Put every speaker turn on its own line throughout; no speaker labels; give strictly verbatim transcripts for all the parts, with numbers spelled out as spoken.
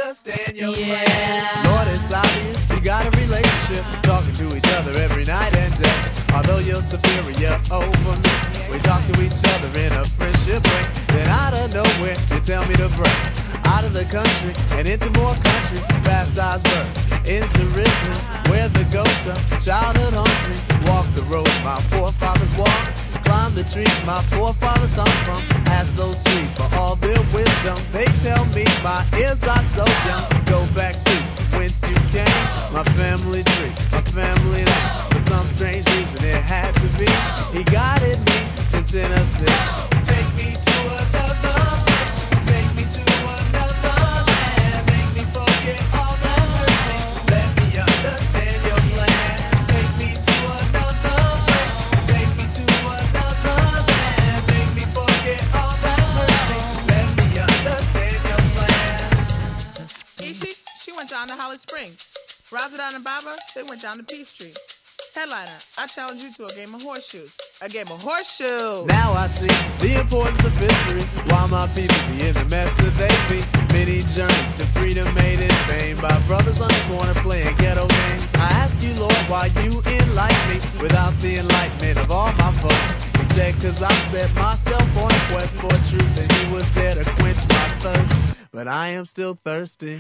understand your yeah. plan. Lord, it's obvious we got a relationship, talking to each other every night and day. Although you're superior over me, we talk to each other in a friendship way. Then out of nowhere, you tell me to break out of the country and into more countries, past Osborne, into rivers, where the ghost of childhood haunts me. Walk the roads my forefathers walked, climb the trees my forefathers hung from. Ask those trees for all their wisdom. They tell me my ears are so young. Go back to whence you came, my family tree, my family name. For some strange reason it had to be. He guided me to Tennessee. Take me to another place. Take me to another land. Make me forget all that hurts me. Let me understand your plan. Take me to another place. Take me to another land. Make me forget all that hurts me. Let me understand your plan.
Ishi, she went down to Holly Springs. Razadon and Baba, they went down to Peachtree. Headliner, I challenge you to a game of horseshoes. A game of horseshoes.
Now I see the importance of history. Why my people be in the mess that they be. Many journeys to freedom made in vain by brothers on the corner playing ghetto games. I ask you, Lord, why you enlighten me without the enlightenment of all my folks. He said, cause I set myself on a quest for truth, and he was there to quench my thirst. But I am still thirsty.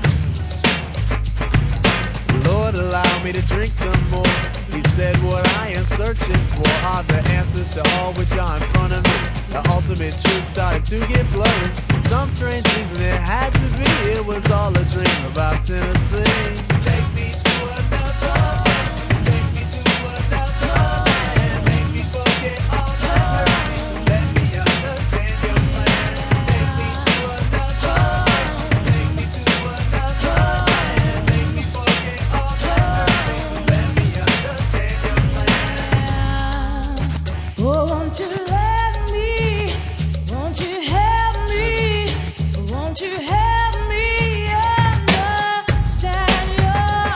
Lord, allow me to drink some more. He said what I am searching for are the answers to all which are in front of me. The ultimate truth started to get blurry. For some strange reason it had to be. It was all a dream about Tennessee. Take me to another place. Take me to another land. Make me forget all that hurts me. Let me understand your plan. Take me to another place. Take me to another land. Make me forget all that hurts me. Let me understand your plan.
Oh, won't you let me, won't you help me, won't you help me understand your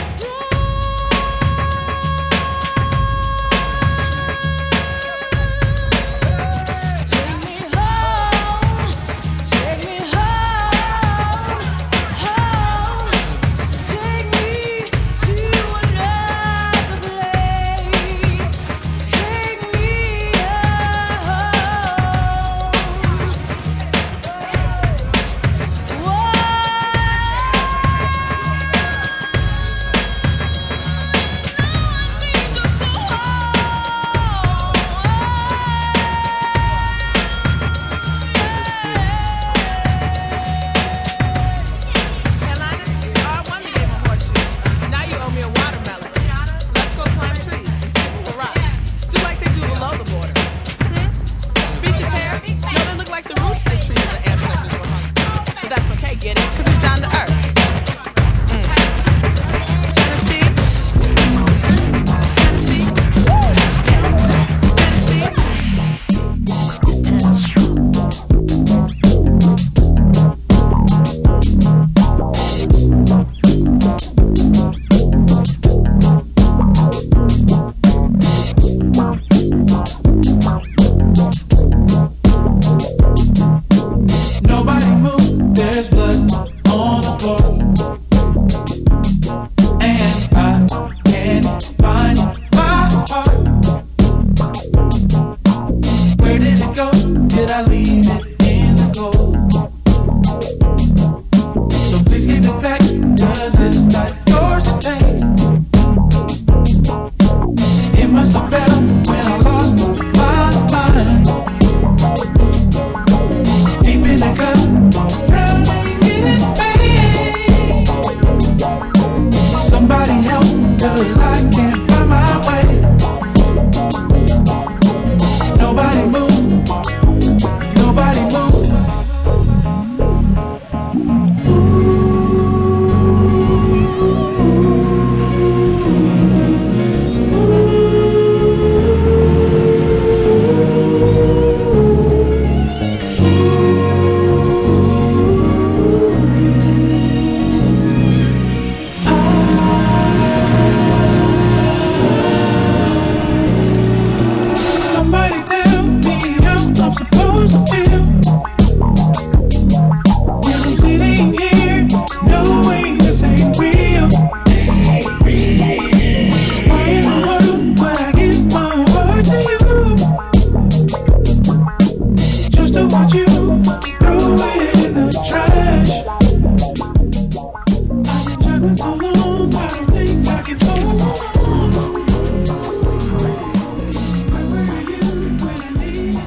Take me home, take me home, home. Take me to another place. Take me
Headliner, oh, I won the game of horseshoes. Now you owe me a watermelon. Let's go climb trees and skip over rocks. Do like they do below the border. Hmm? Speeches here? No, they look like the roots they treated the ancestors were hungry. But that's okay, get it? Cause it's down to earth. Mm. Tennessee? Tennessee?
Nobody move, there's blood on the floor. And I can't find my heart. Where did it go? Did I leave it in the cold? So please give it back, cause it's not yours to take. It must have fell when I lost my mind. Deep in the gut, drowning in it, pain. Somebody help, cause I can't find my way. Nobody move, nobody move. Ooh, ooh.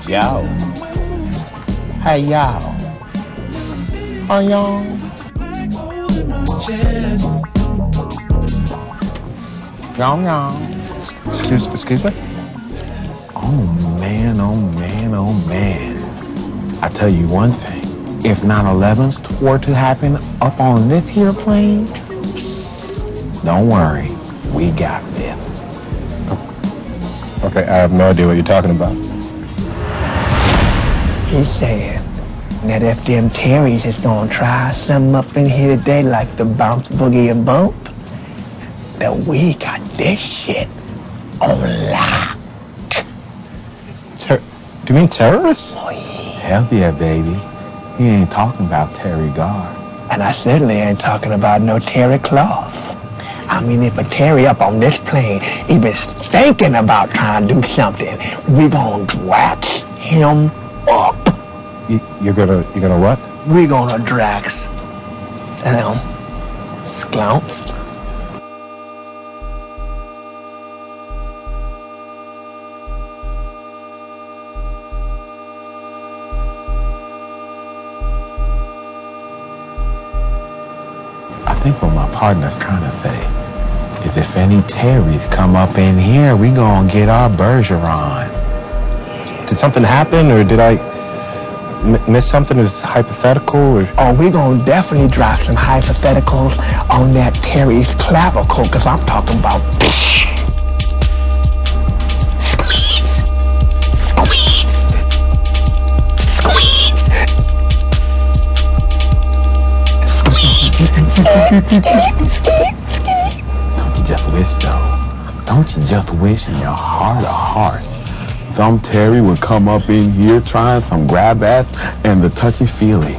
Yo. Hey, y'all. How y'all? Y'all, y'all. Excuse, excuse me? Oh, man, oh, man, oh, man. I tell you one thing. If nine elevens were to happen up on this here plane, don't worry. We got this.
Okay, I have no idea what you're talking about.
He said that if them Terrys is gonna try something up in here today like the bounce, boogie, and bump, that we got this shit on lock.
Ter- Do you mean terrorists?
Oh, yeah.
Hell yeah, baby. He ain't talking about Terry Garr.
And I certainly ain't talking about no Terry Cloth. I mean, if a Terry up on this plane even thinking about trying to do something, we gonna drax him up.
You, you're gonna, you're gonna what?
We gonna drax him sclounce.
I think what my partner's trying to say is if any Terrys come up in here, we gonna get our Bergeron.
Did something happen, or did I m- miss something? Is hypothetical, or?
Oh, we gonna definitely drop some hypotheticals on that Terry's clavicle, cause I'm talking about squeeze, squeeze, squeeze, squeeze.
Don't you just wish so? Don't you just wish in your heart of hearts some Terry would come up in here trying some grab ass and the touchy-feely?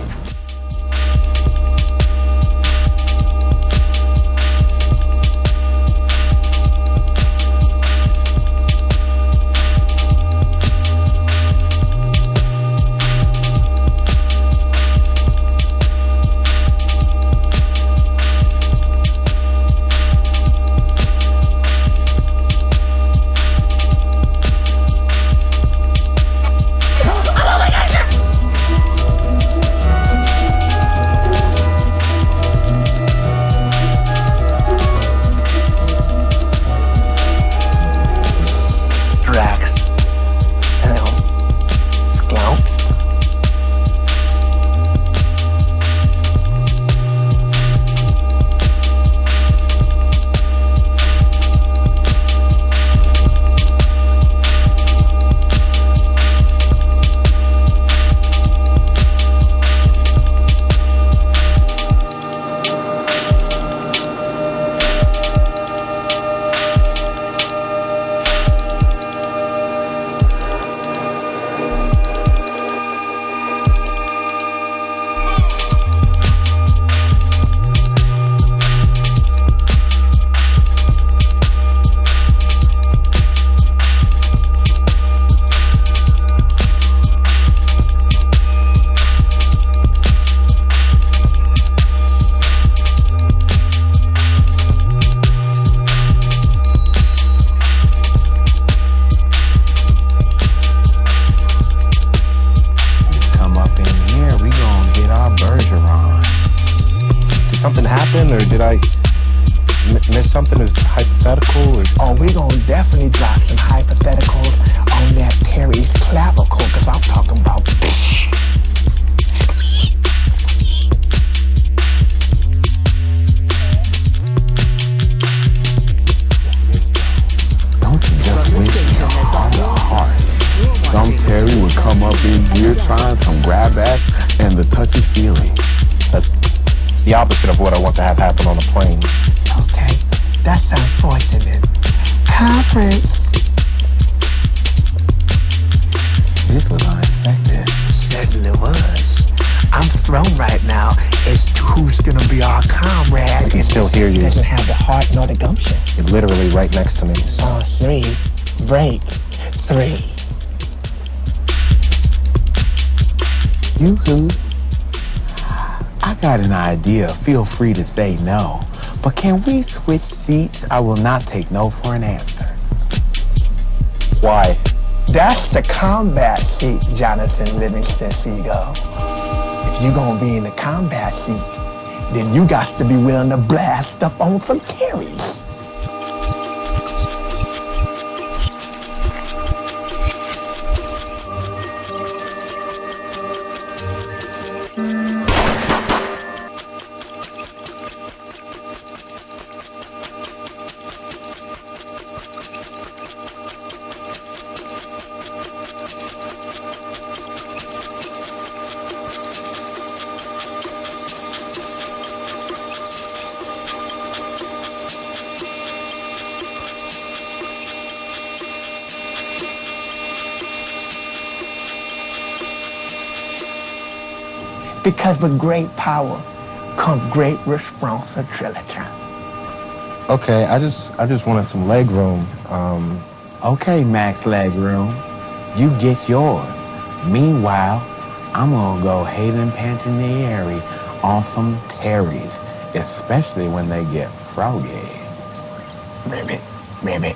Or did I m- miss something? Is hypothetical, or?
Oh, we gonna definitely drop some hypotheticals on that Terry's clavicle, cause I'm talking about
Don't you just wish in your heart of hearts some Terry would come up in here trying some grab ass and the touchy-feely?
That's the opposite of what I want to have happen on a plane.
okay, that's unfortunate. Conference.
This was unexpected.
Certainly was. I'm thrown right now as to who's gonna be our comrade.
I can still hear you.
Doesn't have the heart nor the gumption.
You're literally right next to me. So.
On three, break three.
Yoo-hoo. I got an idea. Feel free to say no. But can we switch seats? I will not take no for an answer.
Why?
That's the combat seat, Jonathan Livingston Seagull. If you gonna be in the combat seat, then you got to be willing to blast up on some Terrys. Because with great power comes great responsibility.
Okay, I just I just wanted some leg room. Um,
Okay, Max Legroom, you get yours. Meanwhile, I'm gonna go Hayden Panettiere on some Terrys, especially when they get froggy.
Ribbit, ribbit.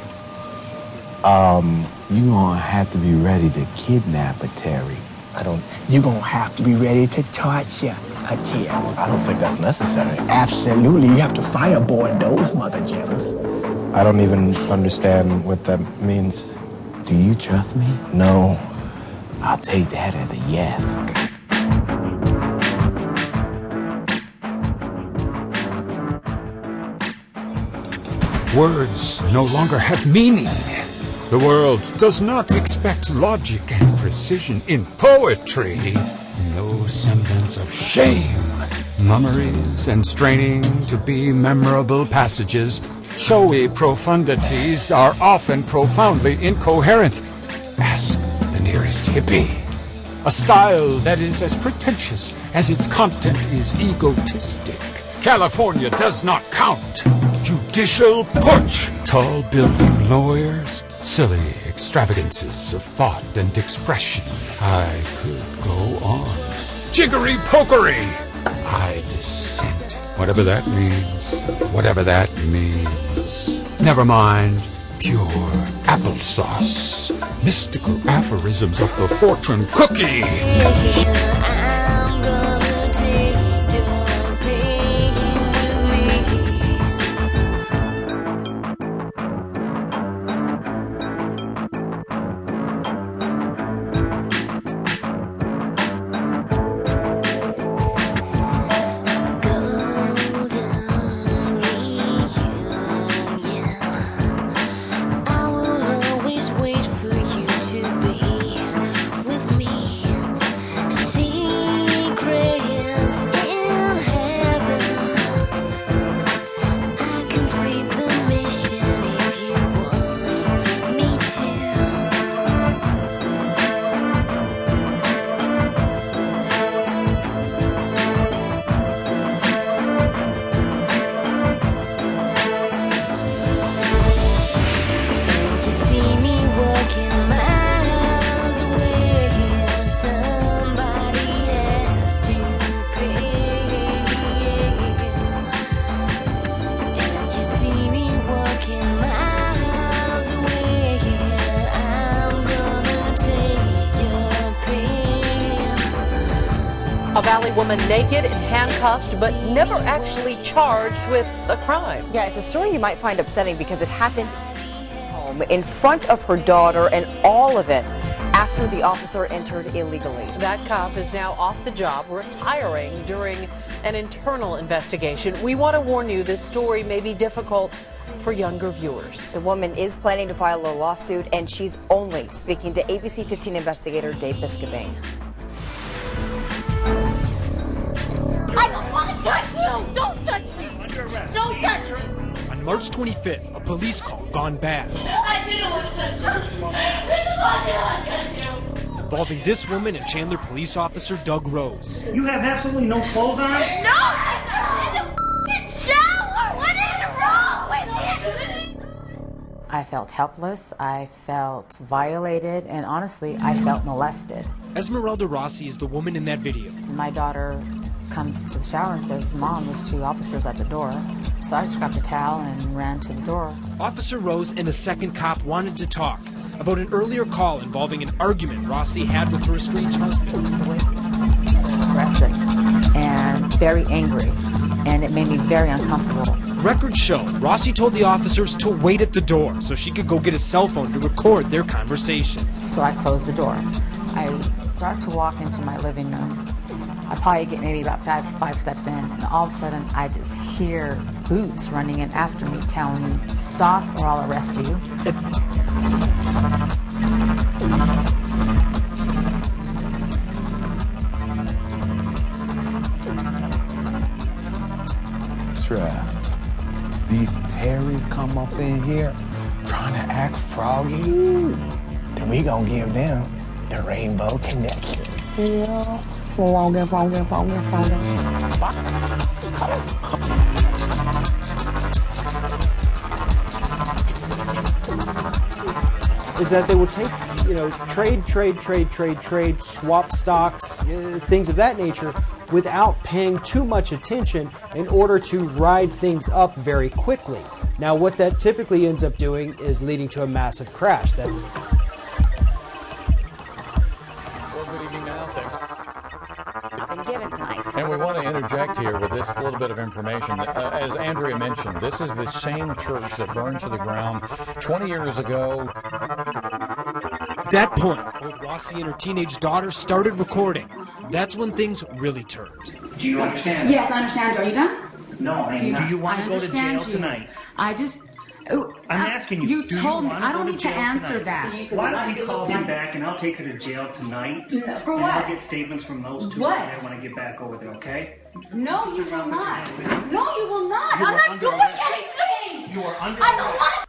Um, you gonna have to be ready to kidnap a Terry.
I don't
You gonna have to be ready to torture a Terry.
I don't think that's necessary.
Absolutely, you have to fireboard those mother gems.
I don't even understand what that means.
Do you trust me?
No.
I'll take that as a yes.
Words no longer have meaning. The world does not expect logic and precision in poetry. No semblance of shame. Mummeries and straining to be memorable passages. Showy profundities are often profoundly incoherent. Ask the nearest hippie. A style that is as pretentious as its content is egotistic. California does not count. Judicial porch. Tall building lawyers. Silly extravagances of thought and expression. I could go on. Jiggery pokery. I dissent. Whatever that means. Whatever that means. Never mind. Pure applesauce. Mystical aphorisms of the fortune cookie.
I'm gonna take your pain with me. Golden reunion. I will always wait for you to be with me. Secrets in heaven. I complete the mission if you want me And you see me walking miles away. Somebody has to pay. And you see me walking miles away. I'm gonna take your pain.
A Valley woman naked and handcuffed, but never actually charged with a crime.
Yeah, it's a story you might find upsetting because it happened home in front of her daughter, and all of it after the officer entered illegally.
That cop is now off the job, retiring during an internal investigation. We want to warn you, this story may be difficult for younger viewers.
The woman is planning to file a lawsuit, and she's only speaking to A B C fifteen investigator Dave Biscobane.
I don't want to touch you! Don't touch me! Don't touch me!
On March twenty-fifth, a police call gone bad
I didn't want to touch you! This is why I didn't want to touch you!
involving this woman and Chandler police officer Doug Rose.
You have absolutely no clothes on?
No! I'm in the f***ing shower! What is wrong with you?
I felt helpless, I felt violated, and honestly, I felt molested.
Esmeralda Rossi is the woman in that video.
My daughter comes to the shower and says, "Mom, there's two officers at the door." So I just grabbed a towel and ran to the door.
Officer Rose and a second cop wanted to talk, about an earlier call involving an argument Rossi had with her estranged husband.
Aggressive and very angry, and it made me very uncomfortable.
Records show Rossi told the officers to wait at the door so she could go get a cell phone to record their conversation.
So I closed the door. I start to walk into my living room. I probably get maybe about five, five steps in, and all of a sudden I just hear boots running in after me telling me, stop or I'll arrest you.
Trev, these Terrys come up in here trying to act froggy.
Then we gonna give them the Rainbow Connection.
Yeah, froggy, froggy, froggy, froggy.
Is that they will take, you know, trade, trade, trade, trade, trade, swap stocks, uh, things of that nature, without paying too much attention in order to ride things up very quickly. Now, what that typically ends up doing is leading to a massive crash. That
Given tonight.
And we want to interject here with this little bit of information. Uh, as Andrea mentioned, this is the same church that burned to the ground twenty years ago.
At that point, both Rossi and her teenage daughter started recording. That's when things really turned.
Do you understand?
Yes, I understand. Are you done?
No, I'm not. Do you want to go to jail tonight?
I just... Oh,
I'm
I,
asking you.
You
do
told
you
me.
want
I
to
don't
go
need
to
to
jail
answer
tonight?
that.
Why don't we call him back and I'll take her to jail tonight?
For
and
what?
I'll get statements from those two.
What?
I want to get back over there, okay?
No, you will not. No, you will not.
You
I'm
are
not
under
doing
arrest.
anything.
You are under
I don't
arrest.
want.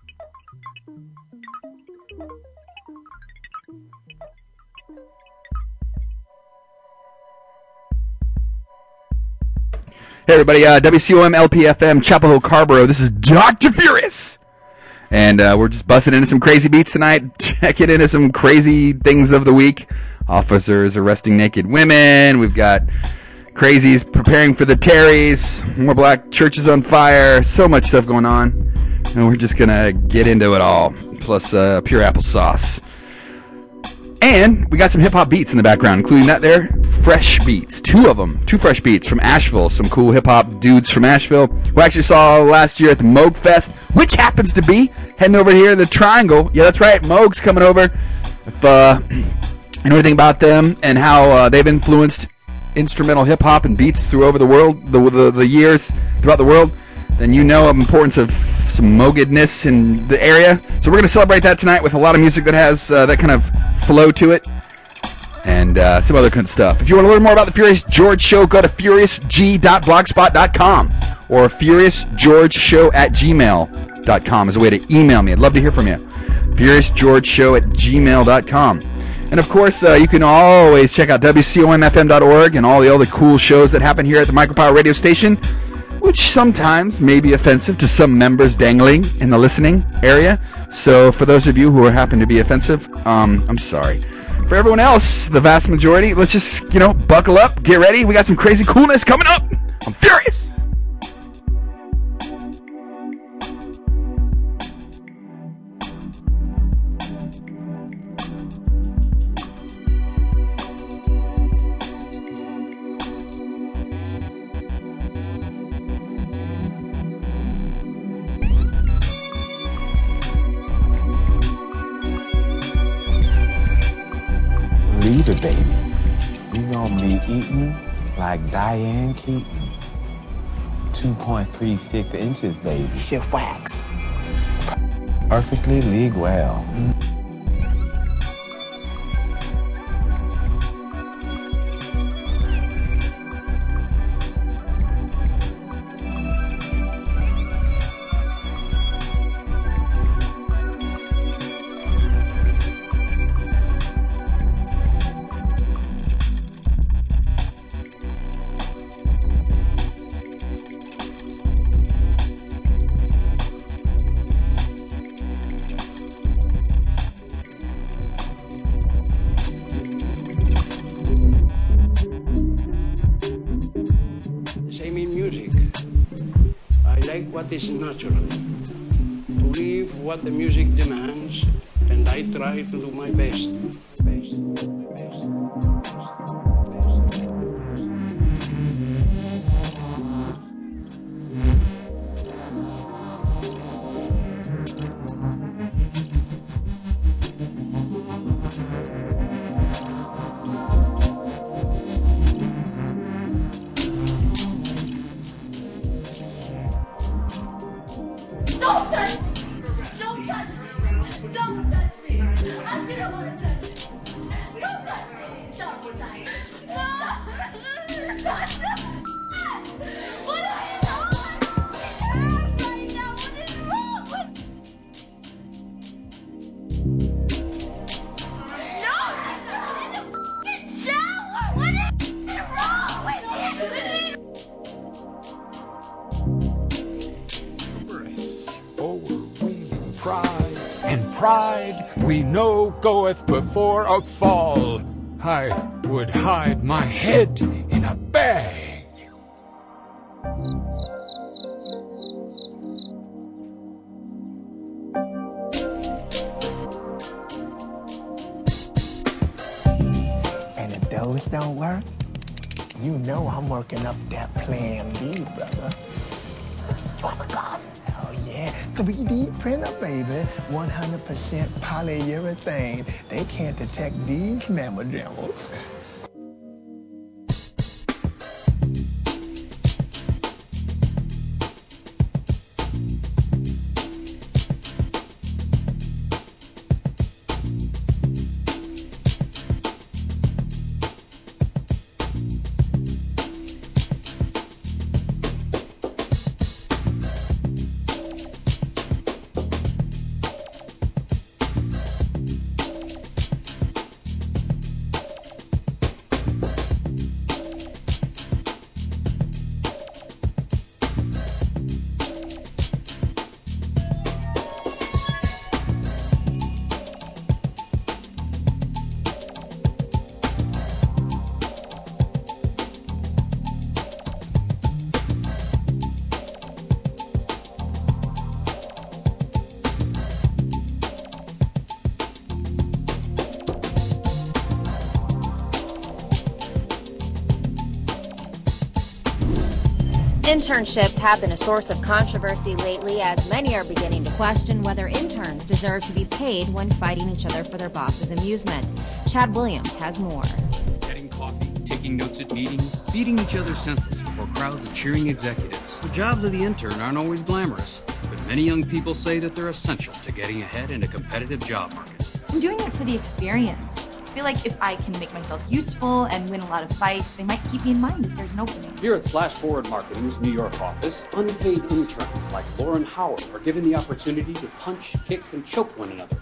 Hey everybody, uh, W C O M L P F M, Chapel Hill, Carborough. This is Doctor Furious. And uh, we're just busting into some crazy beats tonight, checking into some crazy things of the week. Officers arresting naked women. We've got crazies preparing for the Terrys. More black churches on fire. So much stuff going on. And we're just going to get into it all. Plus uh, pure applesauce. And we got some hip-hop beats in the background, including that there, fresh beats. Two of them. Two fresh beats from Asheville. Some cool hip-hop dudes from Asheville. We actually saw last year at the Moog Fest, which happens to be heading over here in the Triangle. Yeah, that's right. Moog's coming over. If uh, you know anything about them and how uh, they've influenced instrumental hip-hop and beats through over the world, the, the, the years throughout the world, then you know of the importance of some Moogedness in the area. So we're going to celebrate that tonight with a lot of music that has uh, that kind of flow to it and uh, some other good stuff. If you want to learn more about the Furious George Show, go to furious g dot blogspot dot com or furious george show at gmail dot com is a way to email me. I'd love to hear from you. furious george show at gmail dot com. And of course, uh, you can always check out W C O M F M dot org and all the other cool shows that happen here at the Micropower radio station, which sometimes may be offensive to some members dangling in the listening area. So for those of you who are happen to be offensive, um, I'm sorry. For everyone else, the vast majority, let's just, you know, buckle up, get ready. We got some crazy coolness coming up. I'm furious.
Leave it, baby. We gonna be eating like Diane Keaton. two point three six inches, baby.
Shift wax.
Perfectly league well.
Same in music. I like what is natural. To leave what the music demands and I try to do my best. Best.
Don't touch me! Don't touch me! Don't touch me! I didn't want to touch you. Don't touch me! Don't touch me! No! What are you doing? Right now, what is wrong with No! In the f***ing shower! What is wrong with you?
Overweening pride, and pride we know goeth before a fall. I would hide my head in a bag.
And if those don't work, you know I'm working up that plan B, brother. Father God. Oh yeah, three D printer, baby. one hundred percent polyurethane. They can't detect these mammojammers.
Internships have been a source of controversy lately, as many are beginning to question whether interns deserve to be paid when fighting each other for their boss's amusement. Chad Williams has more.
Getting coffee, taking notes at meetings, feeding each other senseless before crowds of cheering executives. The jobs of the intern aren't always glamorous, but many young people say that they're essential to getting ahead in a competitive job market.
I'm doing it for the experience. I feel like if I can make myself useful and win a lot of fights, they might keep me in mind if there's an opening.
Here at Slash Forward Marketing's New York office, unpaid interns like Lauren Howard are given the opportunity to punch, kick, and choke one another.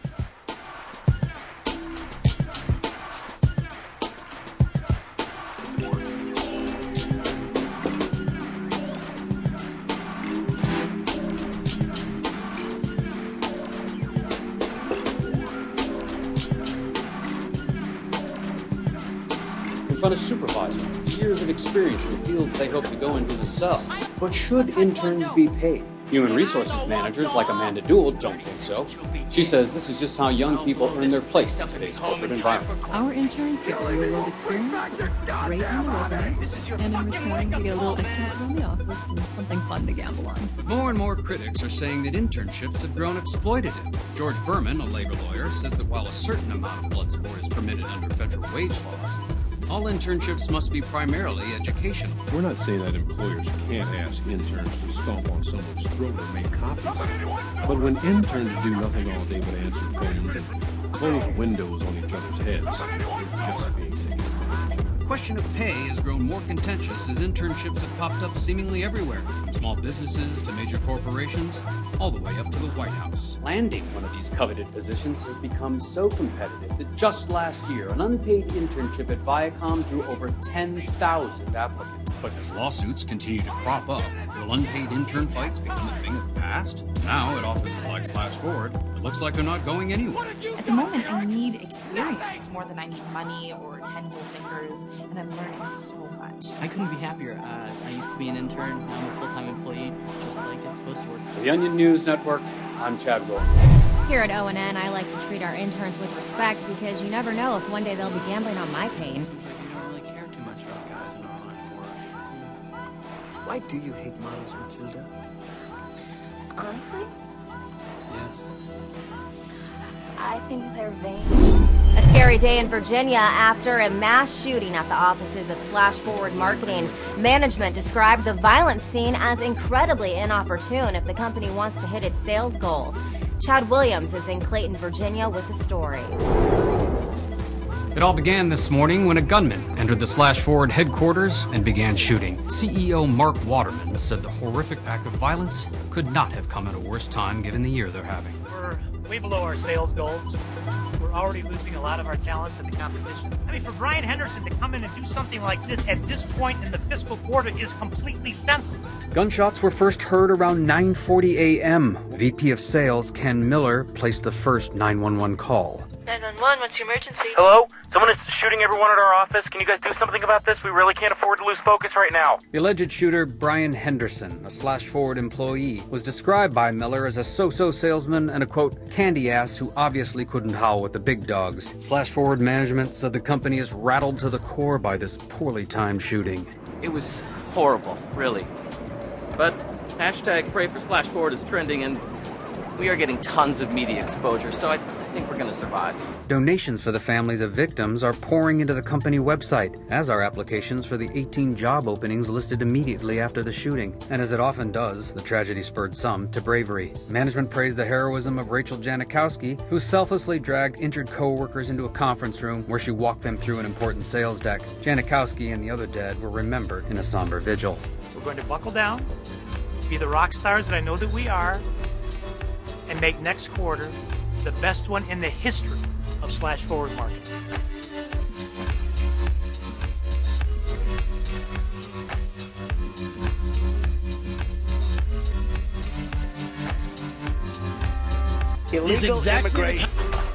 In front of supervisors, years of experience in the fields they hope to go into themselves. But should interns be paid? Human resources managers like Amanda Duell don't think so. She says this is just how young people earn their place in today's corporate environment.
Our interns get real-world experience that looks great on the resume, and in return, we get a little extra from the office and something fun to gamble on.
More and more critics are saying that internships have grown exploitative. George Berman, a labor lawyer, says that while a certain amount of blood sport is permitted under federal wage laws, all internships must be primarily educational.
We're not saying that employers can't ask interns to stomp on someone's throat or make copies. But when interns do nothing all day but answer phones and close windows on each other's heads, they're just being taken advantage of.
The question of pay has grown more contentious as internships have popped up seemingly everywhere, from small businesses to major corporations, all the way up to the White House. Landing one of these coveted positions has become so competitive that just last year, an unpaid internship at Viacom drew over ten thousand applicants. But as lawsuits continue to crop up, will unpaid intern fights become a thing of the past? Now, at offices like Slash Forward, it looks like they're not going anywhere.
At the moment, I need experience more than I need money or ten gold fingers. and I'm learning so much.
I couldn't be happier. Uh, I used to be an intern, now I'm a full-time employee, just like it's supposed to work.
For the Onion News Network, I'm Chad Williams.
Here at O N N, I like to treat our interns with respect because you never know if one day they'll be gambling on my pain.
We don't really care too much about guys in our line of work.
Why do you hate models, Matilda?
Honestly,
Yes.
I think they're vain.
A scary day in Virginia after a mass shooting at the offices of Slash Forward Marketing. Management described the violent scene as incredibly inopportune if the company wants to hit its sales goals. Chad Williams is in Clayton, Virginia with the story.
It all began this morning when a gunman entered the Slash Forward headquarters and began shooting. C E O Mark Waterman said the horrific act of violence could not have come at a worse time given the year they're having.
We're way below our sales goals. We're already losing a lot of our talent to the competition. I mean, for Brian Henderson to come in and do something like this at this point in the fiscal quarter is completely senseless.
Gunshots were first heard around nine forty a m V P of Sales Ken Miller placed the first nine one one call.
nine one one, what's your emergency?
Hello? Someone is shooting everyone at our office. Can you guys do something about this? We really can't afford to lose focus right now.
The alleged shooter, Brian Henderson, a Slash Forward employee, was described by Miller as a so-so salesman and a, quote, candy ass who obviously couldn't howl with the big dogs. Slash Forward management said the company is rattled to the core by this poorly timed shooting.
It was horrible, really. But hashtag Pray for Slash Forward is trending, and we are getting tons of media exposure, so I, I think we're going to survive.
Donations for the families of victims are pouring into the company website, as are applications for the eighteen job openings listed immediately after the shooting. And as it often does, the tragedy spurred some to bravery. Management praised the heroism of Rachel Janikowski, who selflessly dragged injured co-workers into a conference room where she walked them through an important sales deck. Janikowski and the other dead were remembered in a somber vigil.
We're going to buckle down, be the rock stars that I know that we are, and make next quarter the best one in the history of Slash Forward Marketing.
Illegal immigration.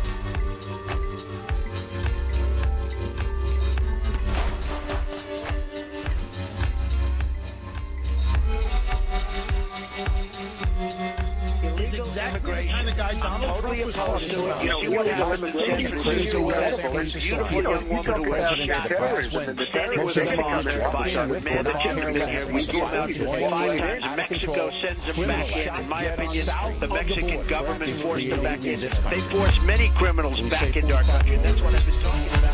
Immigration. I'm totally opposed to it. You know, illegal immigration is beautiful young woman who has terrorism and standing with her father by our man, the children here. We go out to five times. Mexico sends them back in. In my opinion, the Mexican government forced them back in. They forced many criminals back into our country. And that's what I've been talking about.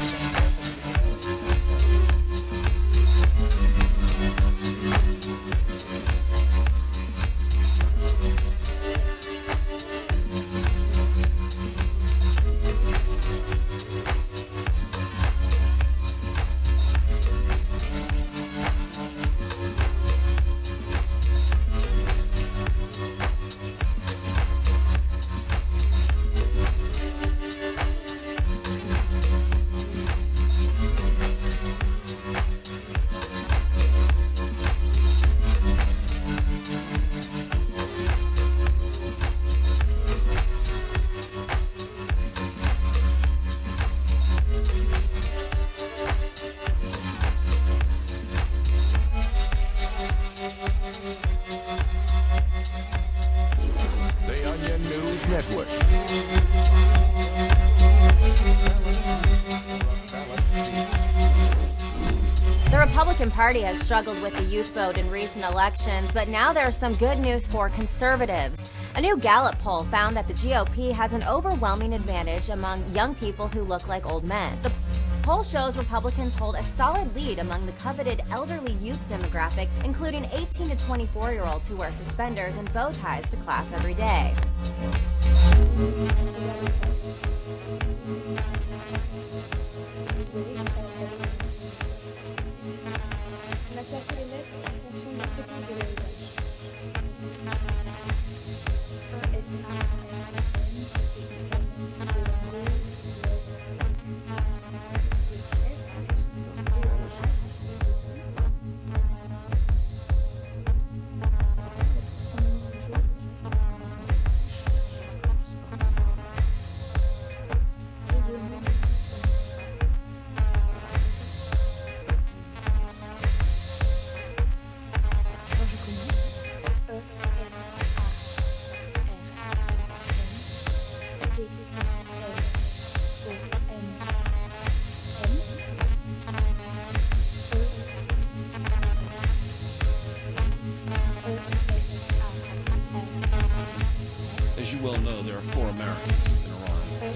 The Republican Party has struggled with the youth vote in recent elections, but now there's some good news for conservatives. A new Gallup poll found that the G O P has an overwhelming advantage among young people who look like old men. The poll shows Republicans hold a solid lead among the coveted elderly youth demographic, including eighteen to twenty-four-year-olds who wear suspenders and bow ties to class every day.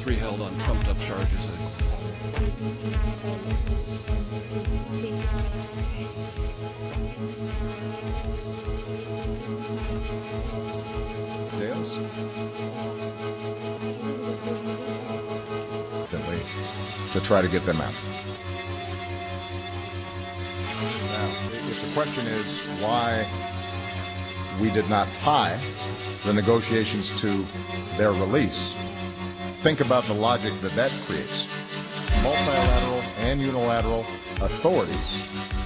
three held on trumped-up charges.
Sales? To try to get them out. Now, if the question is why we did not tie the negotiations to their release, think about the logic that that creates. Multilateral and unilateral authorities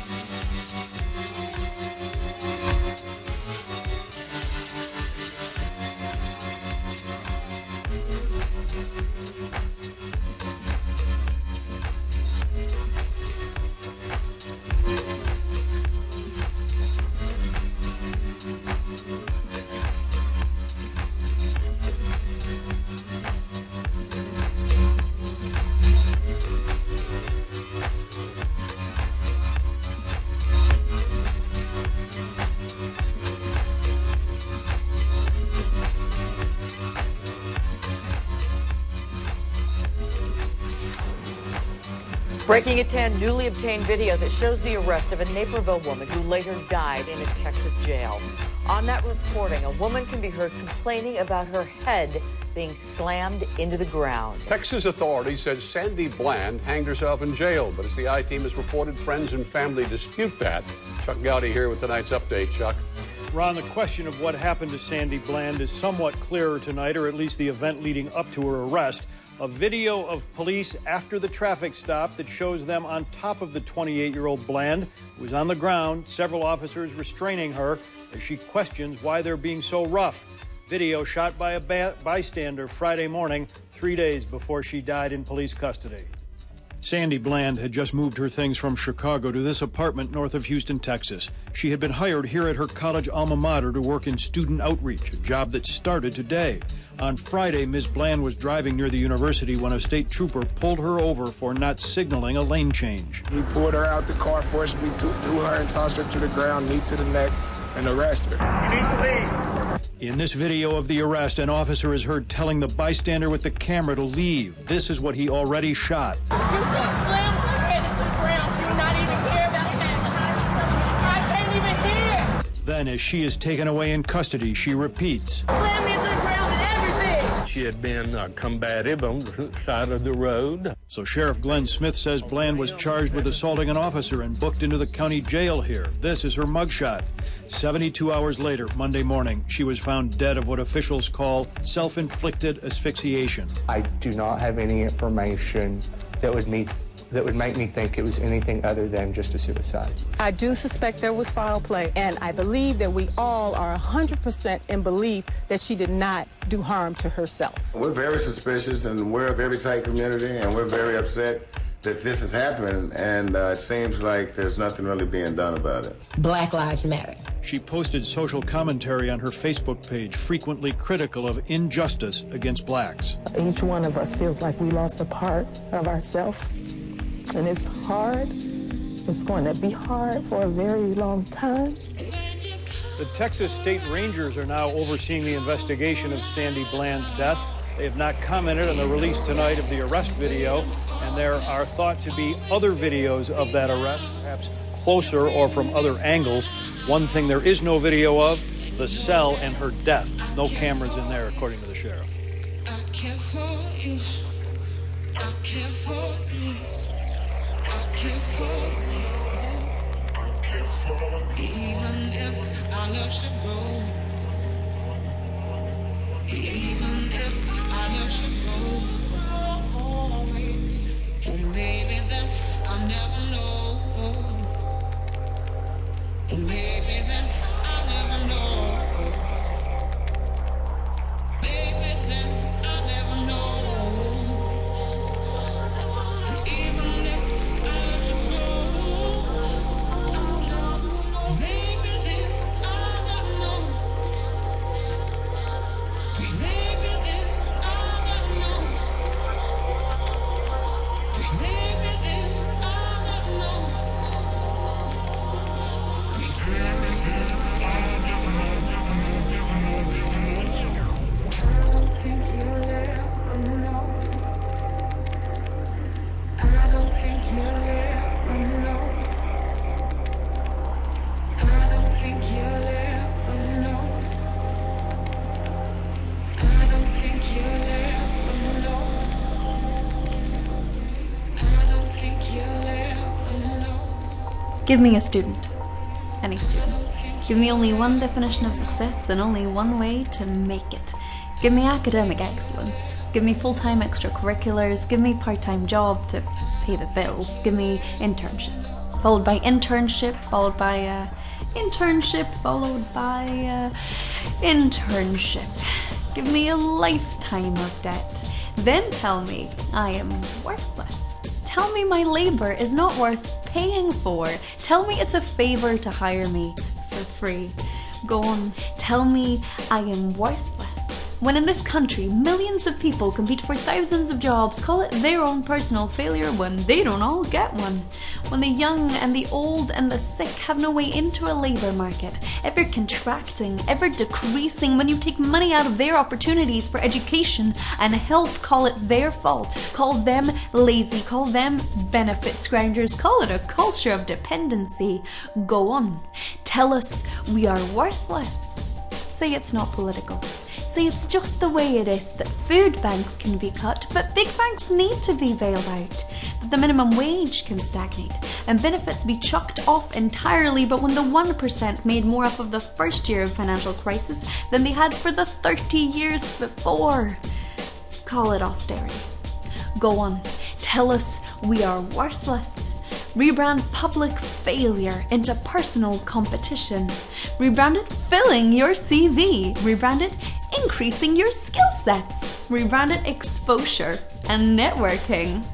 Breaking at ten, newly obtained video that shows the arrest of a Naperville woman who later died in a Texas jail. On that recording, a woman can be heard complaining about her head being slammed into the ground.
Texas authorities said Sandy Bland hanged herself in jail, but as the I-Team has reported, friends and family dispute that. Chuck Gowdy here with tonight's update. Chuck.
Ron, the question of what happened to Sandy Bland is somewhat clearer tonight, or at least the event leading up to her arrest. A video of police after the traffic stop that shows them on top of the twenty-eight-year-old Bland, who is on the ground, several officers restraining her as she questions why they're being so rough. Video shot by a ba- bystander Friday morning, three days before she died in police custody. Sandy Bland had just moved her things from Chicago to this apartment north of Houston, Texas. She had been hired here at her college alma mater to work in student outreach, a job that started today. On Friday, Miz Bland was driving near the university when a state trooper pulled her over for not signaling a lane change.
He pulled her out the car, forcibly threw her and tossed her to the ground, knee to the neck, and arrested her.
You need to leave. In this video of the arrest, an officer is heard telling the bystander with the camera to leave. This is what he already shot.
You just slammed her head into the ground. Do not even care about that. I can't even hear.
Then, as she is taken away in custody, she repeats.
Slam me into the ground and everything.
She had been uh, combative on the side of the road.
So Sheriff Glenn Smith says Bland was charged with assaulting an officer and booked into the county jail here. This is her mugshot. seventy-two hours later, Monday morning, she was found dead of what officials call self-inflicted asphyxiation.
I do not have any information that would meet that would make me think it was anything other than just a suicide.
I do suspect there was foul play, and I believe that we all are one hundred percent in belief that she did not do harm to herself.
We're very suspicious, and we're a very tight community, and we're very upset that this has happened, and uh, it seems like there's nothing really being done about it.
Black Lives Matter.
She posted social commentary on her Facebook page, frequently critical of injustice against blacks.
Each one of us feels like we lost a part of ourselves, and it's hard. It's going to be hard for a very long time.
The Texas State Rangers are now overseeing the investigation of Sandy Bland's death. They have not commented on the release tonight of the arrest video, and there are thought to be other videos of that arrest, perhaps closer or from other angles. One thing there is no video of, the cell and her death. No cameras in there, according to the sheriff.
I care for you. I care for you. I care for you. I care for you. Even if I love should go. Even if I love should go. Oh, maybe then I'll never know. Maybe then I'll never know. Maybe then I'll never know. Even if I love should go. Maybe then I'll never know. Maybe then I'll never know.
Give me a student. Any student. Give me only one definition of success and only one way to make it. Give me academic excellence. Give me full-time extracurriculars. Give me part-time job to pay the bills. Give me internship. Followed by internship, followed by uh, internship, followed by uh, internship. Give me a lifetime of debt. Then tell me I am worthless. Tell me my labor is not worth paying for. Tell me it's a favor to hire me for free. Go on, tell me I am worthless. When in this country, millions of people compete for thousands of jobs, call it their own personal failure when they don't all get one. When the young and the old and the sick have no way into a labour market, ever contracting, ever decreasing, when you take money out of their opportunities for education and health, call it their fault. Call them lazy, call them benefit scroungers, call it a culture of dependency. Go on, tell us we are worthless. Say it's not political. Say it's just the way it is that food banks can be cut, but big banks need to be bailed out. That the minimum wage can stagnate and benefits be chucked off entirely, but when the one percent made more off of the first year of financial crisis than they had for the thirty years before. Call it austerity. Go on, tell us we are worthless. Rebrand public failure into personal competition. Rebrand it filling your C V. Rebrand it increasing your skill sets. Rebrand it exposure and networking.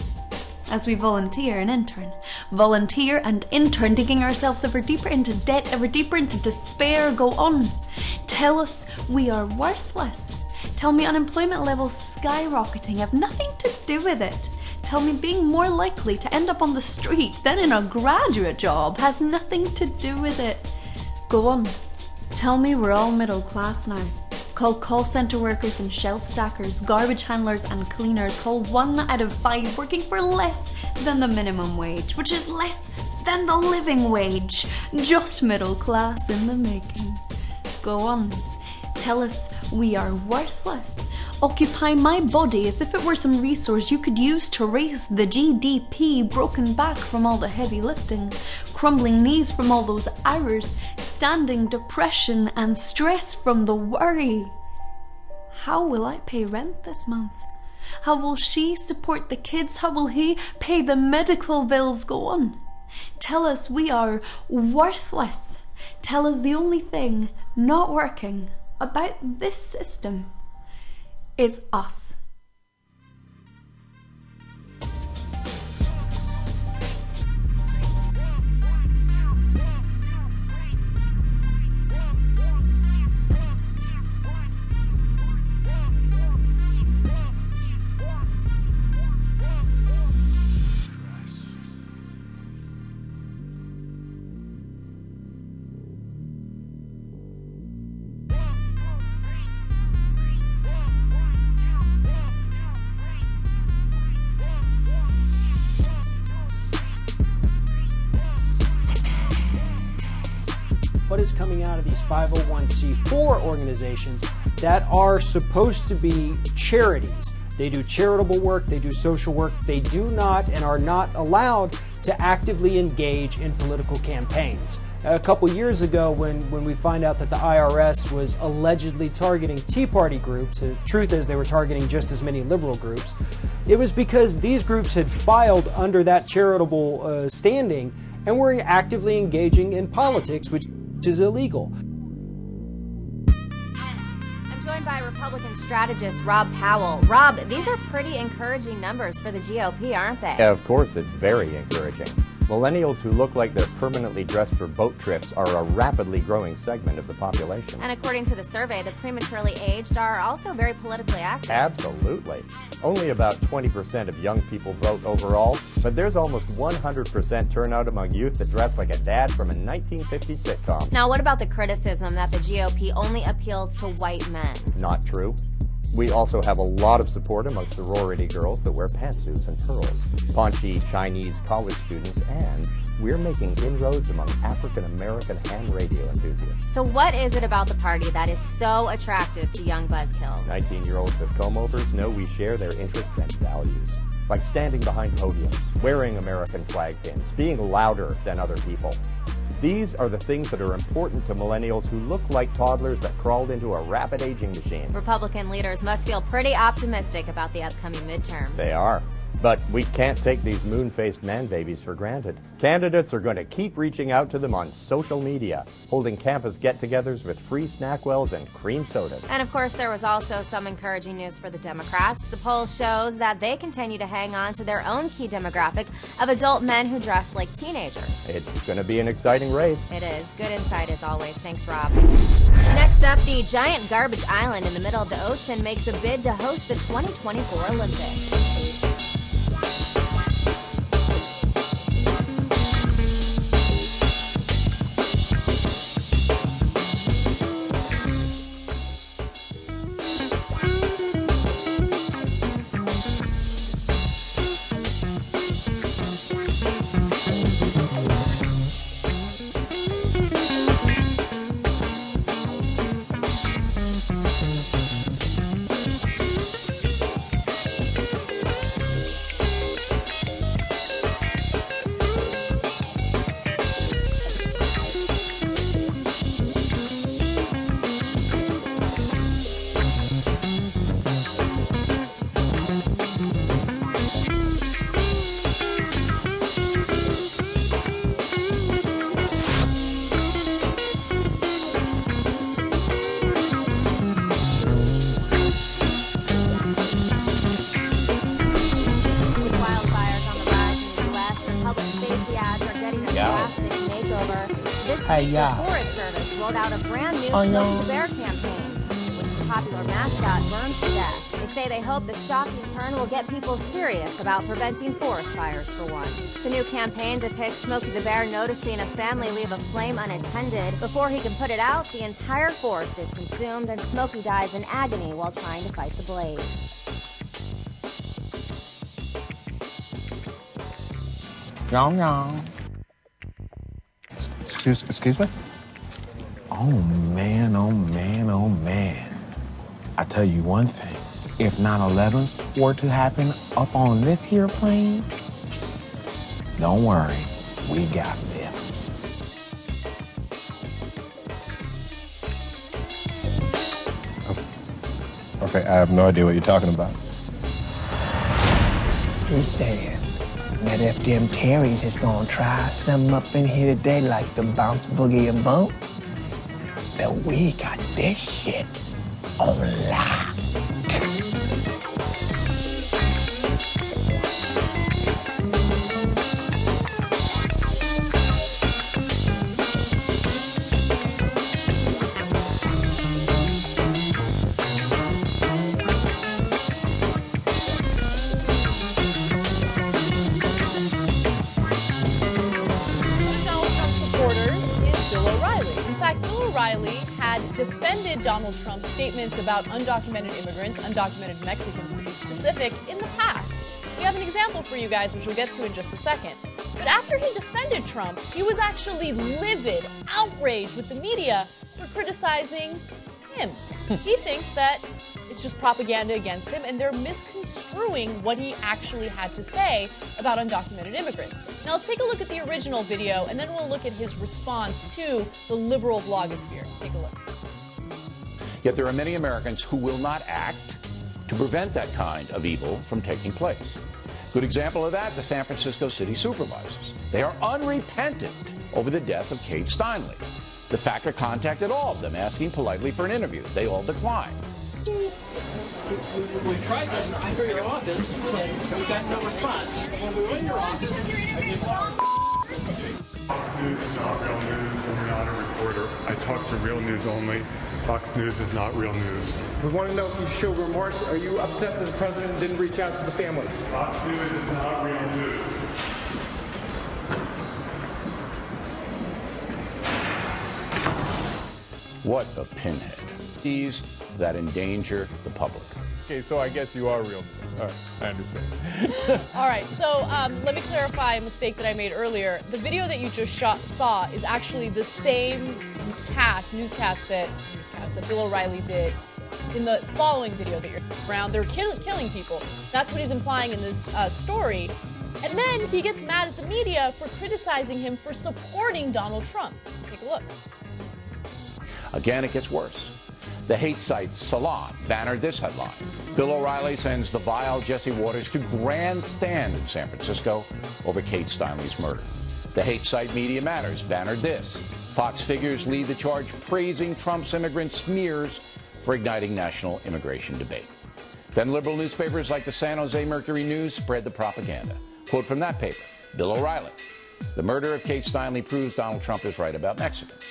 As we volunteer and intern. Volunteer and intern, digging ourselves ever deeper into debt, ever deeper into despair. Go on. Tell us we are worthless. Tell me unemployment levels skyrocketing have nothing to do with it. Tell me being more likely to end up on the street than in a graduate job has nothing to do with it. Go on. Tell me we're all middle class now. Call call center workers and shelf stackers, garbage handlers and cleaners. Call one out of five working for less than the minimum wage, which is less than the living wage. Just middle class in the making. Go on. Tell us we are worthless. Occupy my body as if it were some resource you could use to raise the G D P, broken back from all the heavy lifting, crumbling knees from all those hours, standing depression and stress from the worry. How will I pay rent this month? How will she support the kids? How will he pay the medical bills? Go on. Tell us we are worthless. Tell us the only thing not working about this system is us.
What is coming out of these five oh one c four organizations that are supposed to be charities? They do charitable work, they do social work, they do not and are not allowed to actively engage in political campaigns. A couple years ago, when, when we find out that the I R S was allegedly targeting Tea Party groups, the truth is they were targeting just as many liberal groups, it was because these groups had filed under that charitable uh, standing and were actively engaging in politics, which is illegal.
I'm joined by Republican strategist Rob Powell. Rob, these are pretty encouraging numbers for the G O P, aren't they?
Yeah, of course, it's very encouraging. Millennials who look like they're permanently dressed for boat trips are a rapidly growing segment of the population.
And according to the survey, the prematurely aged are also very politically active.
Absolutely. Only about twenty percent of young people vote overall, but there's almost one hundred percent turnout among youth that dress like a dad from a nineteen fifties sitcom.
Now, what about the criticism that the G O P only appeals to white men?
Not true. We also have a lot of support among sorority girls that wear pantsuits and pearls, paunchy Chinese college students, and we're making inroads among African-American ham radio enthusiasts.
So what is it about the party that is so attractive to young buzzkills?
nineteen-year-olds with comb-overs know we share their interests and values. like standing behind podiums, wearing American flag pins, being louder than other people. These are the things that are important to millennials who look like toddlers that crawled into a rapid aging machine.
Republican leaders must feel pretty optimistic about the upcoming midterms.
They are. But we can't take these moon-faced man-babies for granted. Candidates are going to keep reaching out to them on social media, holding campus get-togethers with free Snackwells and cream sodas.
And of course, there was also some encouraging news for the Democrats. The poll shows that they continue to hang on to their own key demographic of adult men who dress like teenagers.
It's going to be an exciting race.
It is. Good insight as always. Thanks, Rob. Next up, the giant garbage island in the middle of the ocean makes a bid to host the twenty twenty-four Olympics. The Forest Service rolled out a brand new
oh,
Smokey
no.
the Bear campaign, in which the popular mascot burns to death. They say they hope the shocking turn will get people serious about preventing forest fires for once. The new campaign depicts Smokey the Bear noticing a family leave a flame unattended. Before he can put it out, the entire forest is consumed and Smokey dies in agony while trying to fight the blaze.
Yum, yum.
Excuse, excuse me? Oh, man, oh, man, oh, man. I tell you one thing. If nine elevens were to happen up on this here plane, don't worry. We got this. Okay, I have no idea what you're talking about.
He said that if them Terrys is gonna try something up in here today like the bounce boogie and bump, that we got this shit on lock.
Defended Donald Trump's statements about undocumented immigrants, undocumented Mexicans to be specific, in the past. We have an example for you guys, which we'll get to in just a second. But after he defended Trump, he was actually livid, outraged with the media for criticizing him. He thinks that it's just propaganda against him, and they're misconstruing what he actually had to say about undocumented immigrants. Now let's take a look at the original video, and then we'll look at his response to the liberal blogosphere. Take a look.
Yet there are many Americans who will not act to prevent that kind of evil from taking place. Good example of that, the San Francisco city supervisors. They are unrepentant over the death of Kate Steinle. The Factor contacted all of them, asking politely for an interview. They all declined.
We tried this through your office, and we got no response. When we were in your office, I did
Fox News is not real news, and we're not a reporter. I talk to real news only. Fox News is not real news.
We want to know if you show remorse. Are you upset that the president didn't reach out to the families?
Fox News is not real news.
What a pinhead. These that endanger the public.
Okay, so I guess you are real news. All right, I understand.
All right, so um, let me clarify a mistake that I made earlier. The video that you just shot, saw is actually the same cast, newscast that newscast that Bill O'Reilly did in the following video that you're around, they're kill- killing people. That's what he's implying in this uh, story. And then he gets mad at the media for criticizing him for supporting Donald Trump. Take a look.
Again, it gets worse. The hate site Salon bannered this headline: Bill O'Reilly sends the vile Jesse Waters to grandstand in San Francisco over Kate Steinle's murder. The hate site Media Matters bannered this: Fox figures lead the charge praising Trump's immigrant smears for igniting national immigration debate. Then liberal newspapers like the San Jose Mercury News spread the propaganda. Quote from that paper: Bill O'Reilly, the murder of Kate Steinle proves Donald Trump is right about Mexicans.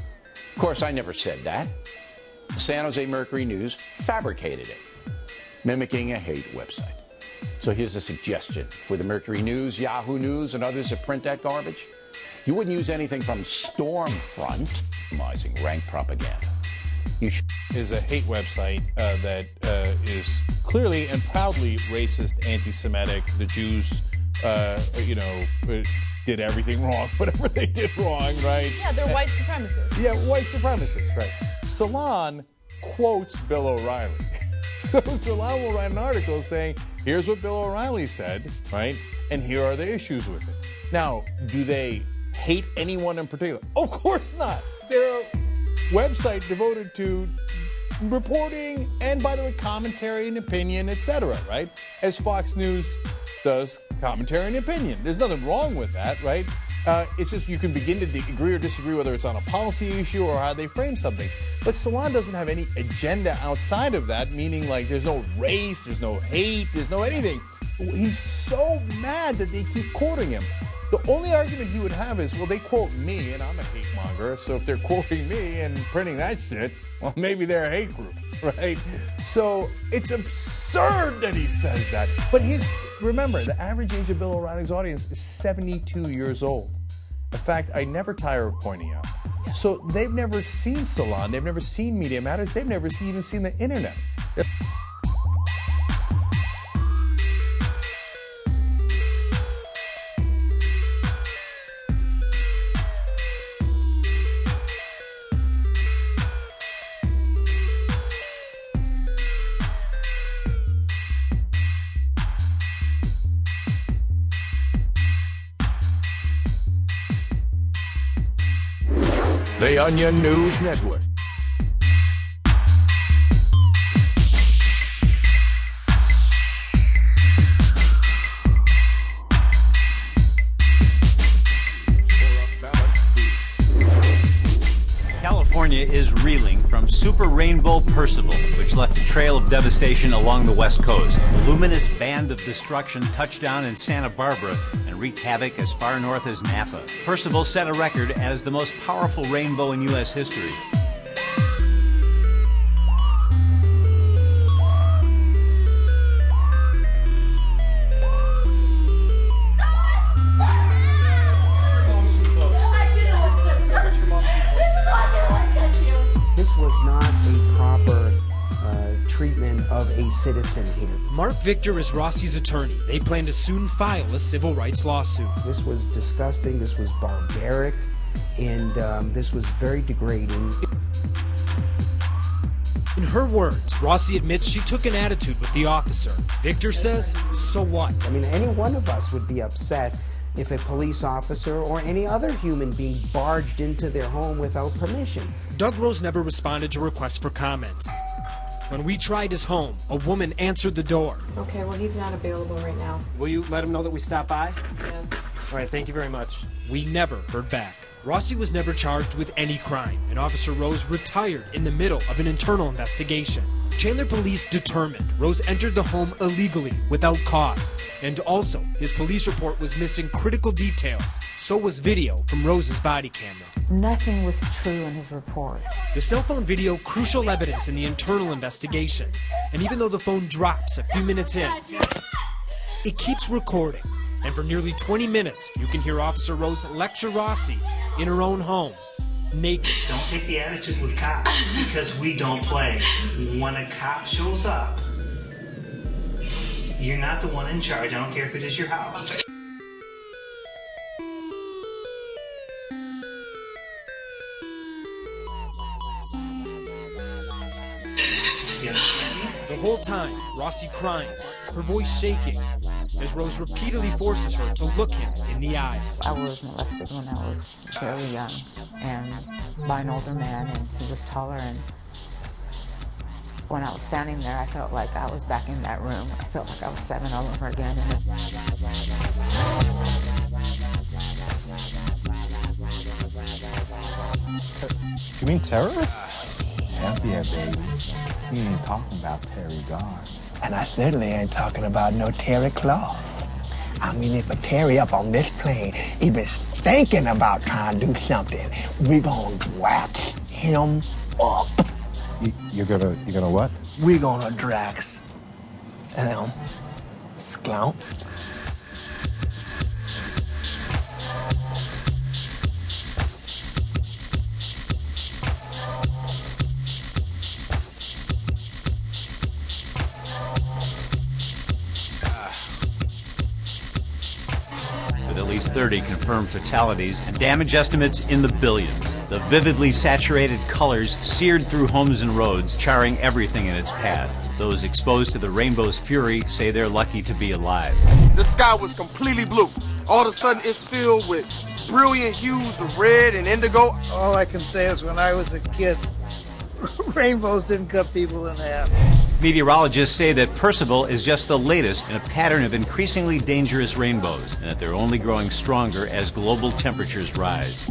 Of course, I never said that. The San Jose Mercury News fabricated it, mimicking a hate website. So here's a suggestion for the Mercury News, Yahoo News, and others that print that garbage. You wouldn't use anything from Stormfront, minimizing rank propaganda. You should.
Is a hate website uh, that uh, is clearly and proudly racist, anti-Semitic. The Jews, uh, you know, did everything wrong, whatever they did wrong, right?
Yeah, they're white supremacists.
Yeah, white supremacists, right. Salon quotes Bill O'Reilly. So Salon will write an article saying, here's what Bill O'Reilly said, right? And here are the issues with it. Now, do they hate anyone in particular? Of course not. They're a website devoted to reporting and, by the way, commentary and opinion, et cetera, right? As Fox News does commentary and opinion. There's nothing wrong with that, right? Uh, it's just you can begin to de- agree or disagree whether it's on a policy issue or how they frame something. But Salon doesn't have any agenda outside of that, meaning like there's no race, there's no hate, there's no anything. He's so mad that they keep quoting him. The only argument he would have is, well, they quote me, and I'm a hate monger, so if they're quoting me and printing that shit, well, maybe they're a hate group, right? So it's absurd that he says that. But his, remember, the average age of Bill O'Reilly's audience is seventy-two years old. A fact I never tire of pointing out. So they've never seen Salon, they've never seen Media Matters, they've never even seen the internet.
The Onion News Network.
California is reeling from Super Rainbow Percival, which left a trail of devastation along the West Coast. A luminous band of destruction touched down in Santa Barbara and wreaked havoc as far north as Napa. Percival set a record as the most powerful rainbow in U S history.
This was not a proper uh, treatment of a citizen here.
Mark Victor is Rossi's attorney. They plan to soon file a civil rights lawsuit.
This was disgusting, this was barbaric, and um, this was very degrading.
In her words, Rossi admits she took an attitude with the officer. Victor says, so what?
I mean, any one of us would be upset if a police officer or any other human being barged into their home without permission.
Doug Rose never responded to requests for comments. When we tried his home, a woman answered the door.
Okay, well, he's not available right now.
Will you let him know that we stopped by?
Yes.
All right, thank you very much. We never heard back. Rossi was never charged with any crime, and Officer Rose retired in the middle of an internal investigation. Chandler police determined Rose entered the home illegally without cause, and also his police report was missing critical details. So was video from Rose's body camera.
Nothing was true in his report.
The cell phone video, crucial evidence in the internal investigation. And even though the phone drops a few minutes in, it keeps recording. And for nearly twenty minutes, you can hear Officer Rose lecture Rossi in her own home, naked.
Don't take the attitude with cops, because we don't play. When a cop shows up, you're not the one in charge. I don't care if it is your house. You know,
whole time, Rossi crying, her voice shaking, as Rose repeatedly forces her to look him in the eyes.
I was molested when I was very young, and by an older man, and he was taller, and when I was standing there, I felt like I was back in that room. I felt like I was seven all over again. And
You mean terrorists? Hell yeah, baby. We ain't talking about Terry Garr.
And I certainly ain't talking about no Terry Claw. I mean, if a Terry up on this plane even thinking about trying to do something, we gonna wax him up.
You, you're gonna, you're gonna what?
We gonna Drax him, sklounce.
thirty confirmed fatalities and damage estimates in the billions. The vividly saturated colors seared through homes and roads, charring everything in its path. Those exposed to the rainbow's fury say they're lucky to be alive.
The sky was completely blue. All of a sudden it's filled with brilliant hues of red and indigo.
All I can say is when I was a kid, rainbows didn't cut people in half.
Meteorologists say that Percival is just the latest in a pattern of increasingly dangerous rainbows, and that they're only growing stronger as global temperatures rise.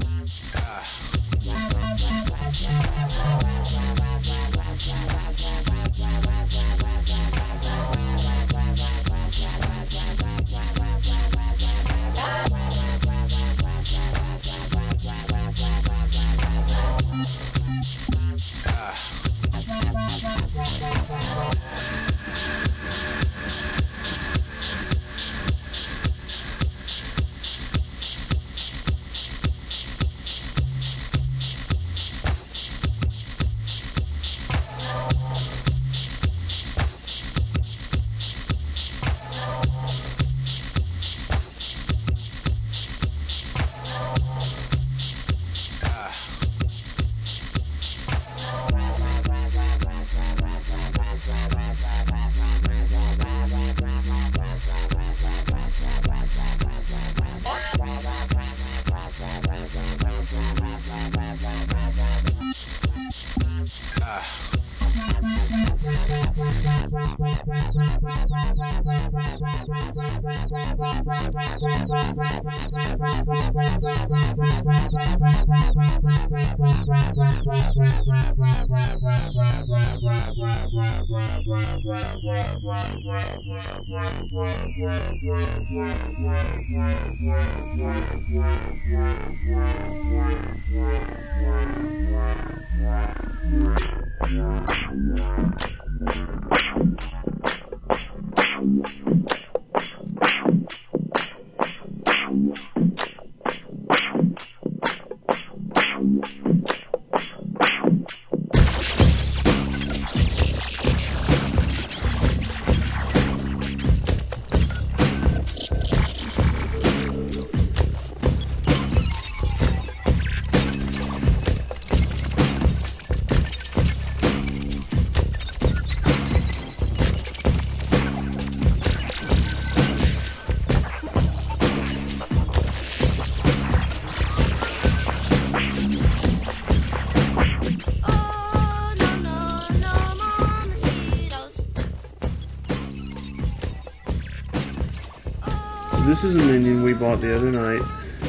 This is a minion we bought the other night.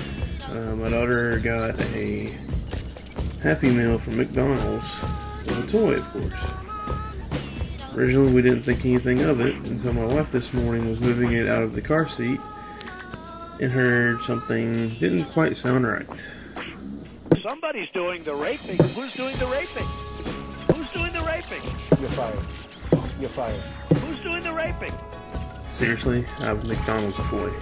Uh, my daughter got a Happy Meal from McDonald's with a toy, of course. Originally we didn't think anything of it until my wife this morning was moving it out of the car seat and heard something didn't quite sound right.
Somebody's doing the raping. Who's doing the raping? Who's doing the raping?
You're fired. You're fired.
Who's doing the raping?
Seriously, I have a McDonald's toy.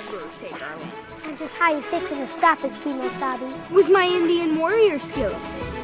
course we would take our leave.
And just how you fixing to stop us, Kimosabi?
With my Indian warrior skills.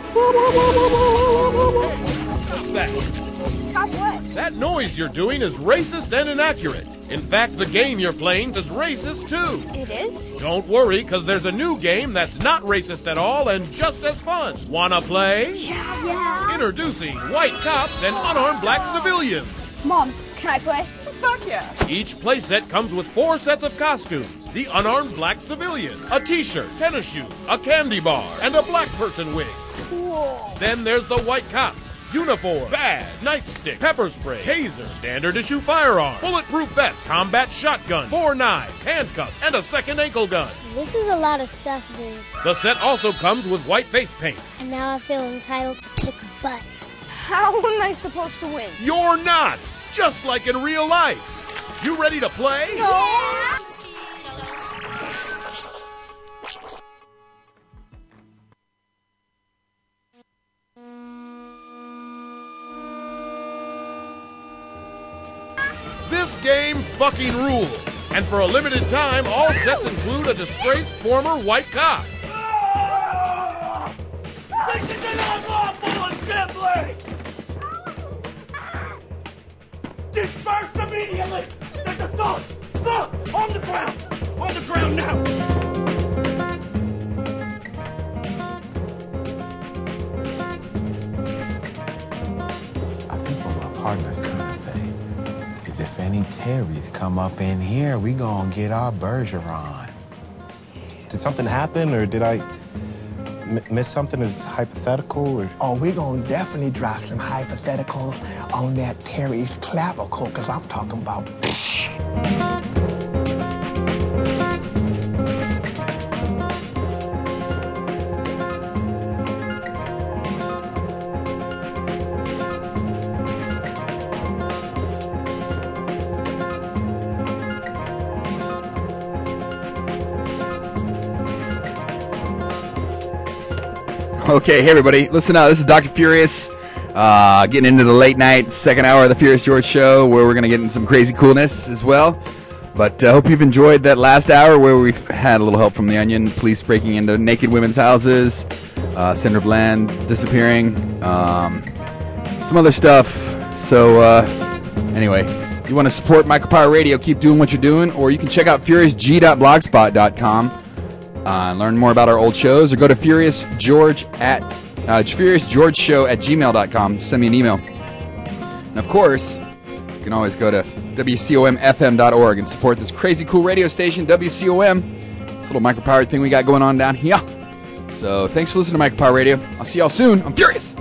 What's that?
Stop what?
That noise you're doing is racist and inaccurate. In fact, the game you're playing is racist too.
It is?
Don't worry, because there's a new game that's not racist at all and just as fun. Wanna play?
Yeah. yeah.
Introducing White Cops and Unarmed Black Civilians.
Mom, can I play?
Fuck yeah.
Each playset comes with four sets of costumes. The Unarmed Black Civilian, a t-shirt, tennis shoes, a candy bar, and a black person wig.
Cool.
Then there's the White Cops. Uniform, badge, nightstick, pepper spray, taser, standard issue firearm, bulletproof vest, combat shotgun, four knives, handcuffs, and a second ankle gun.
This is a lot of stuff, dude.
The set also comes with white face paint.
And now I feel entitled to kick butt.
How am I supposed to win?
You're not! Just like in real life. You ready to play?
Yeah.
This game fucking rules. And for a limited time, all sets include a disgraced former white cop.
This is an unlawful assembly! Disperse immediately! There's a thought! Thought! On the ground! On the ground now!
I think what my partner's trying to say is if any Terrys come up in here, we gonna get our Bergeron.
Did something happen, or did I m- miss something as hypothetical? Or?
Oh, we're gonna definitely drop some hypotheticals on that Terry's clavicle, because I'm talking about.
Okay, hey everybody, listen up. This is Doctor Furious, uh, getting into the late night second hour of the Furious George Show, where we're going to get into some crazy coolness as well. But I uh, hope you've enjoyed that last hour where we've had a little help from the Onion, police breaking into naked women's houses, uh, Senator Bland disappearing, um, some other stuff. So uh, anyway, if you want to support Micropower Radio, keep doing what you're doing, or you can check out furious g dot blogspot dot com. Uh, learn more about our old shows, or go to Furious George at uh, Furious George Show at gmail dot com. Send me an email. And of course, you can always go to W C O M F M dot org and support this crazy cool radio station, W C O M. This little micropowered thing we got going on down here. So thanks for listening to Micropower Radio. I'll see y'all soon. I'm Furious.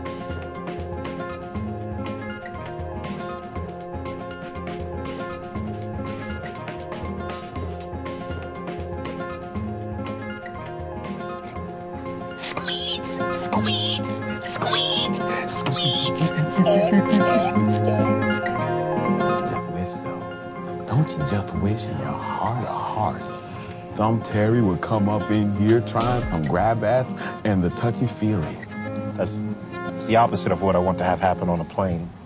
Some Terry would come up in here trying some grab ass and the touchy feely.
That's the opposite of what I want to have happen on a plane.